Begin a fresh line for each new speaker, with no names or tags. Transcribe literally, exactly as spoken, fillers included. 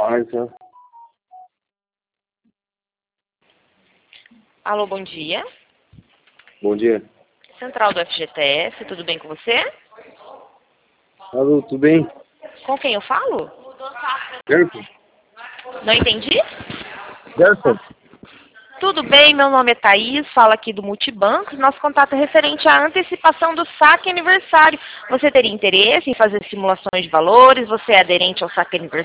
Marta.
Alô, bom dia.
Bom dia.
Central do F G T S, tudo bem com você?
Alô, tudo bem?
Com quem eu falo?
Gerson?
Não entendi?
Gerson?
Tudo bem, meu nome é Thaís, falo aqui do Multibancos. Nosso contato é referente à antecipação do saque aniversário. Você teria interesse em fazer simulações de valores? Você é aderente ao saque aniversário?